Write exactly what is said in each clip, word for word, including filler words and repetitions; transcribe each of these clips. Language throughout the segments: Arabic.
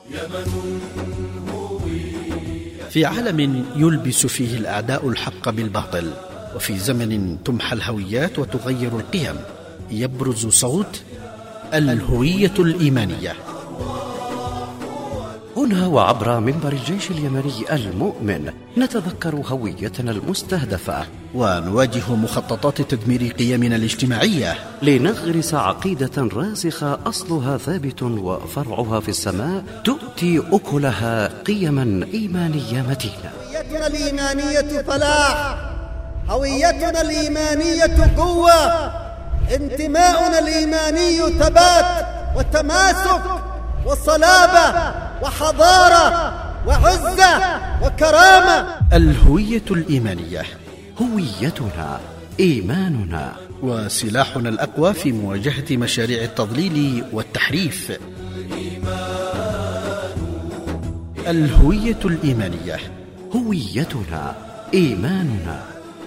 في عالم يلبس فيه الأعداء الحق بالباطل، وفي زمن تمحى الهويات وتغير القيم، يبرز صوت الهوية الإيمانية. هنا وعبر منبر الجيش اليمني المؤمن نتذكر هويتنا المستهدفة، ونواجه مخططات تدمير قيمنا الاجتماعية، لنغرس عقيدة راسخة أصلها ثابت وفرعها في السماء، تؤتي أكلها قيما إيمانية متينة. هويتنا الإيمانية فلاح، هويتنا الإيمانية قوة، انتماؤنا الإيماني ثبات وتماسك وصلابة وحضارة وعزة وكرامة. الهوية الإيمانية هويتنا إيماننا، وسلاحنا الأقوى في مواجهة مشاريع التضليل والتحريف. الهوية الإيمانية هويتنا إيماننا.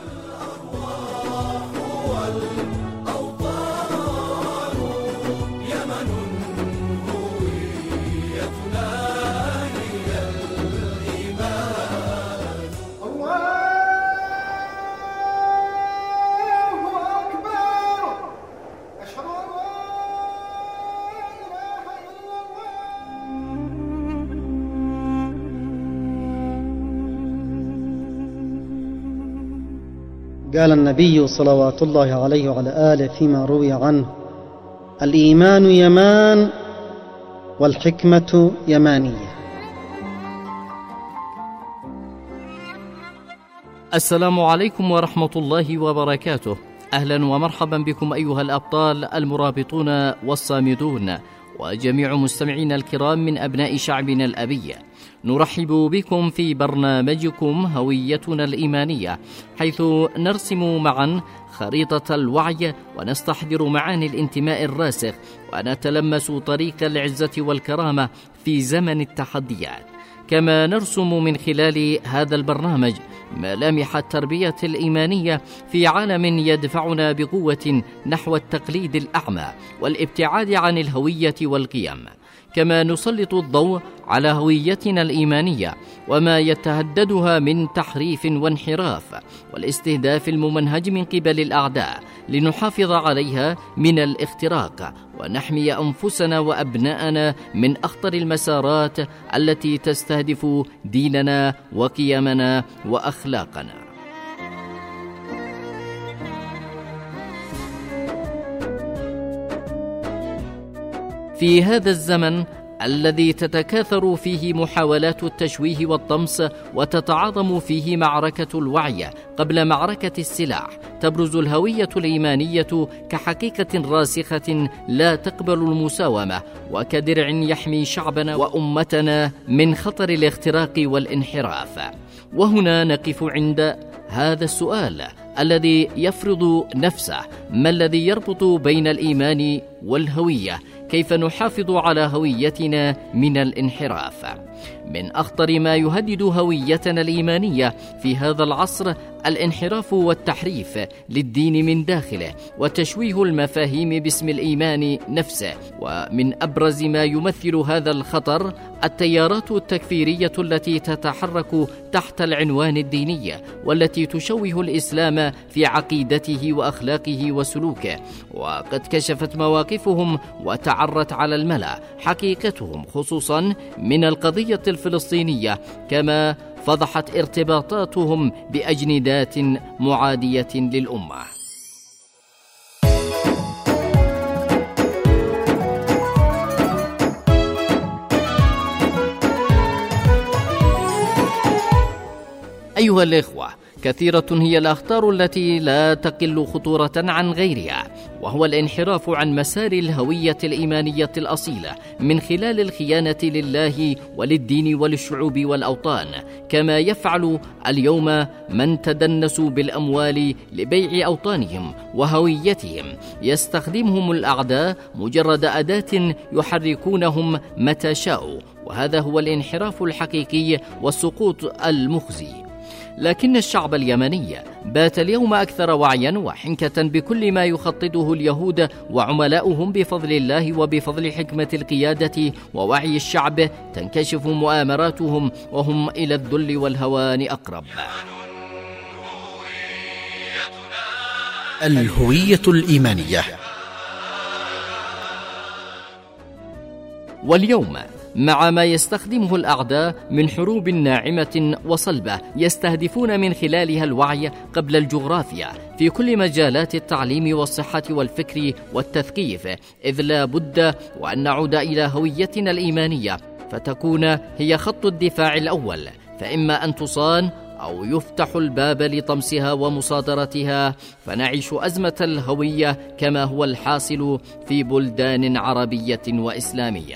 قال النبي صلوات الله عليه وعلى آله فيما روي عنه: الإيمان يمان والحكمة يمانية. السلام عليكم ورحمة الله وبركاته. أهلا ومرحبا بكم أيها الأبطال المرابطون والصامدون وجميع مستمعينا الكرام من أبناء شعبنا الأبي. نرحب بكم في برنامجكم هويتنا الإيمانية، حيث نرسم معا خريطة الوعي ونستحضر معاني الانتماء الراسخ ونتلمس طريق العزة والكرامة في زمن التحديات. كما نرسم من خلال هذا البرنامج ملامح التربية الإيمانية في عالم يدفعنا بقوة نحو التقليد الأعمى والابتعاد عن الهوية والقيم. كما نسلط الضوء على هويتنا الإيمانية وما يتهددها من تحريف وانحراف والاستهداف الممنهج من قبل الأعداء، لنحافظ عليها من الاختراق ونحمي أنفسنا وأبناءنا من أخطر المسارات التي تستهدف ديننا وقيمنا وأخلاقنا. في هذا الزمن الذي تتكاثر فيه محاولات التشويه والطمس وتتعاظم فيه معركة الوعي قبل معركة السلاح، تبرز الهوية الإيمانية كحقيقة راسخة لا تقبل المساومة، وكدرع يحمي شعبنا وأمتنا من خطر الاختراق والانحراف. وهنا نقف عند هذا السؤال الذي يفرض نفسه: ما الذي يربط بين الإيمان والهوية؟ كيف نحافظ على هويتنا من الانحراف؟ من أخطر ما يهدد هويتنا الإيمانية في هذا العصر الانحراف والتحريف للدين من داخله وتشويه المفاهيم باسم الإيمان نفسه. ومن أبرز ما يمثل هذا الخطر التيارات التكفيرية التي تتحرك تحت العنوان الديني، والتي تشوه الإسلام في عقيدته وأخلاقه وسلوكه، وقد كشفت مواقفهم وتعرت على الملأ حقيقتهم، خصوصا من القضية الفلسطينية، كما فضحت ارتباطاتهم بأجندات معادية للأمة. أيها الإخوة، كثيرة هي الأخطار التي لا تقل خطورة عن غيرها، وهو الانحراف عن مسار الهوية الإيمانية الأصيلة من خلال الخيانة لله وللدين وللشعوب والأوطان، كما يفعل اليوم من تدنسوا بالأموال لبيع أوطانهم وهويتهم. يستخدمهم الأعداء مجرد أداة يحركونهم متى شاءوا، وهذا هو الانحراف الحقيقي والسقوط المخزي. لكن الشعب اليمني بات اليوم أكثر وعيا وحنكة بكل ما يخططه اليهود وعملاؤهم بفضل الله وبفضل حكمة القيادة ووعي الشعب تنكشف مؤامراتهم وهم إلى الذل والهوان أقرب. الهوية الإيمانية. واليوم مع ما يستخدمه الأعداء من حروب ناعمة وصلبة يستهدفون من خلالها الوعي قبل الجغرافيا في كل مجالات التعليم والصحة والفكر والتثقيف، إذ لا بد وأن نعود إلى هويتنا الإيمانية فتكون هي خط الدفاع الأول، فإما أن تصان أو يفتح الباب لطمسها ومصادرتها، فنعيش أزمة الهوية كما هو الحاصل في بلدان عربية وإسلامية.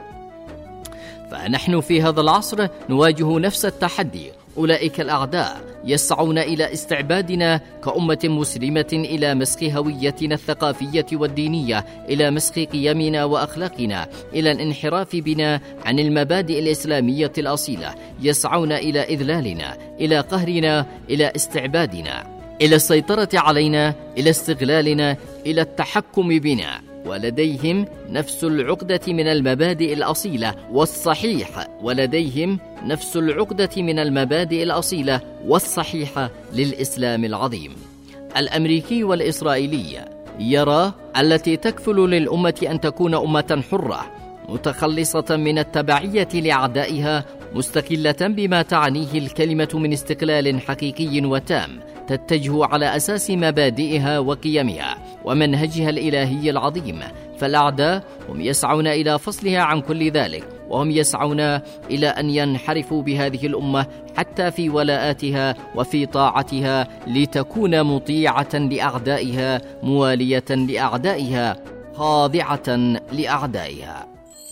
فنحن في هذا العصر نواجه نفس التحدي. أولئك الأعداء يسعون إلى استعبادنا كأمة مسلمة، إلى مسخ هويتنا الثقافية والدينية، إلى مسخ قيمنا وأخلاقنا، إلى الانحراف بنا عن المبادئ الإسلامية الأصيلة. يسعون إلى إذلالنا، إلى قهرنا، إلى استعبادنا، إلى السيطرة علينا، إلى استغلالنا، إلى التحكم بنا. ولديهم نفس العقدة من المبادئ الأصيلة والصحيحة ولديهم نفس العقدة من المبادئ الأصيلة والصحيحة للإسلام العظيم. الأمريكي والإسرائيلي يرى التي تكفل للأمة أن تكون أمة حرة متخلصة من التبعية لأعدائها، مستقلة بما تعنيه الكلمة من استقلال حقيقي وتام، تتجه على أساس مبادئها وقيمها ومنهجها الإلهي العظيم. فالأعداء هم يسعون إلى فصلها عن كل ذلك، وهم يسعون إلى أن ينحرفوا بهذه الأمة حتى في ولاءاتها وفي طاعتها، لتكون مطيعة لأعدائها، موالية لأعدائها، خاضعة لأعدائها.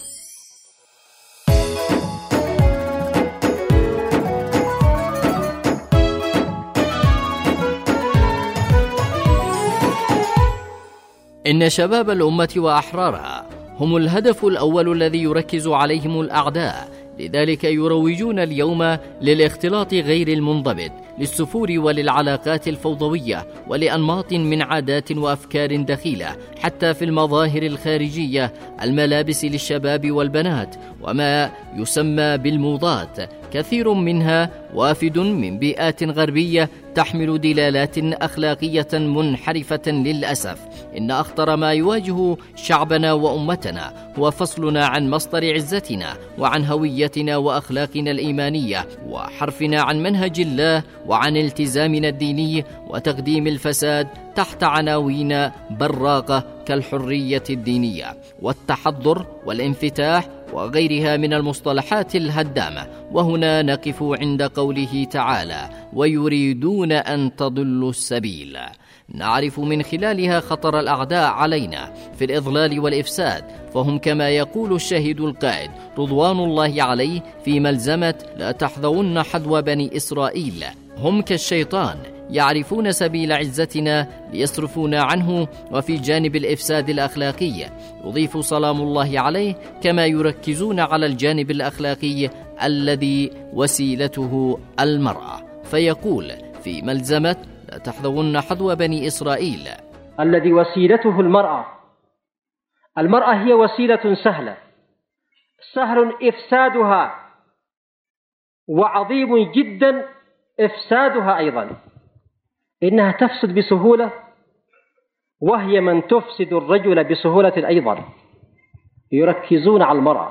إن شباب الأمة وأحرارها هم الهدف الأول الذي يركز عليهم الأعداء، لذلك يروجون اليوم للاختلاط غير المنضبط، للسفور وللعلاقات الفوضوية، ولأنماط من عادات وأفكار دخيلة حتى في المظاهر الخارجية، الملابس للشباب والبنات، وما يسمى بالموضات، كثير منها وافد من بيئات غربية تحمل دلالات أخلاقية منحرفة للأسف. إن أخطر ما يواجه شعبنا وأمتنا هو فصلنا عن مصدر عزتنا وعن هويتنا وأخلاقنا الإيمانية، وحرفنا عن منهج الله وعن التزامنا الديني، وتقديم الفساد تحت عناوين براقة كالحرية الدينية والتحضر والانفتاح وغيرها من المصطلحات الهدامة. وهنا نقف عند قوله تعالى: ويريدون أن تضلوا السبيل. نعرف من خلالها خطر الأعداء علينا في الإضلال والإفساد، فهم كما يقول الشاهد القائد رضوان الله عليه في ملزمة لا تحذون حذو بني إسرائيل، هم كالشيطان يعرفون سبيل عزتنا ليصرفونا عنه، وفي جانب الإفساد الأخلاقي يضيف سلام الله عليه كما يركزون على الجانب الأخلاقي الذي وسيلته المرأة، فيقول في ملزمة لا تحذون حذو بني إسرائيل الذي وسيلته المرأة. المرأة هي وسيلة سهلة، سهل إفسادها وعظيم جدا إفسادها أيضا، إنها تفسد بسهولة، وهي من تفسد الرجل بسهولة أيضا. يركزون على المرأة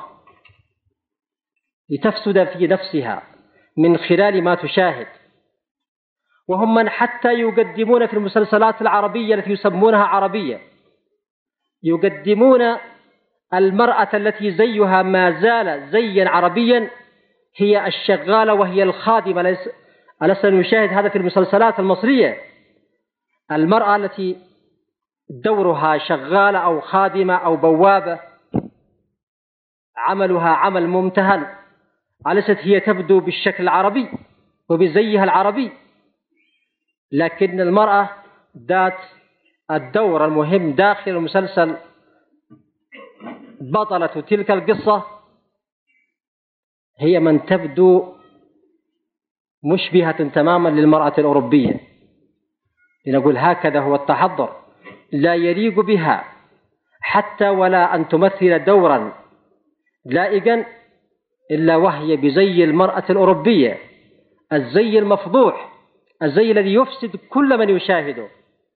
لتفسد في نفسها من خلال ما تشاهد، وهم من حتى يقدمون في المسلسلات العربية التي يسمونها عربية، يقدمون المرأة التي زيها ما زال زيا عربيا، هي الشغالة وهي الخادمة. ألسنا نشاهد هذا في المسلسلات المصرية؟ المرأة التي دورها شغالة أو خادمة أو بوابة، عملها عمل ممتهن، ألست هي تبدو بالشكل العربي وبزيها العربي؟ لكن المرأة ذات الدور المهم داخل المسلسل، بطلة تلك القصة، هي من تبدو مشبهة تماما للمرأة الأوروبية، لنقول هكذا هو التحضر، لا يليق بها حتى ولا أن تمثل دورا لائقا إلا وهي بزي المرأة الأوروبية، الزي المفضوح، الزي الذي يفسد كل من يشاهده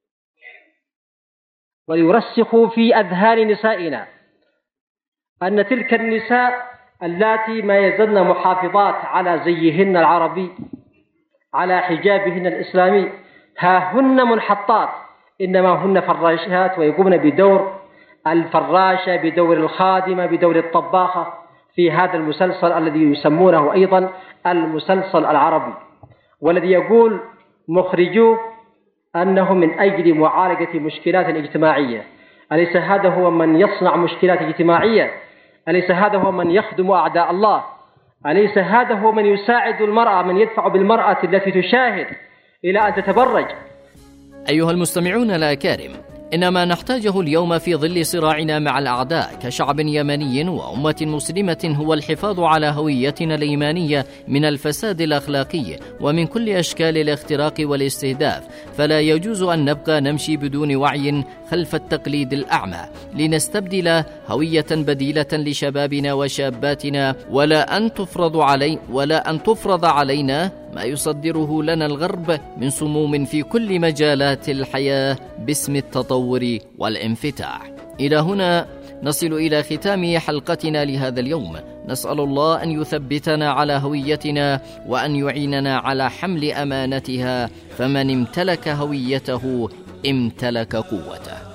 ويرسخ في أذهان نسائنا أن تلك النساء اللاتي ما يزلن محافظات على زيهن العربي، على حجابهن الإسلامي، ها هن منحطات، إنما هن فراشات ويقومن بدور الفراشة، بدور الخادمة، بدور الطباخة في هذا المسلسل الذي يسمونه أيضا المسلسل العربي، والذي يقول مخرجوه أنه من أجل معالجة مشكلات اجتماعية. أليس هذا هو من يصنع مشكلات اجتماعية؟ أليس هذا هو من يخدم أعداء الله؟ أليس هذا هو من يساعد المرأة، من يدفع بالمرأة التي تشاهد إلى أن تتبرج؟ أيها المستمعون الأكارم، إن ما نحتاجه اليوم في ظل صراعنا مع الأعداء كشعب يمني وأمة مسلمة هو الحفاظ على هويتنا الإيمانية من الفساد الأخلاقي ومن كل أشكال الاختراق والاستهداف، فلا يجوز أن نبقى نمشي بدون وعي خلف التقليد الأعمى، لنستبدل هوية بديلة لشبابنا وشاباتنا، ولا أن تفرض علي ولا أن تفرض علينا ما يصدره لنا الغرب من سموم في كل مجالات الحياة باسم التطور والانفتاح. إلى هنا نصل إلى ختام حلقتنا لهذا اليوم، نسأل الله أن يثبتنا على هويتنا وأن يعيننا على حمل أمانتها، فمن امتلك هويته امتلك قوته.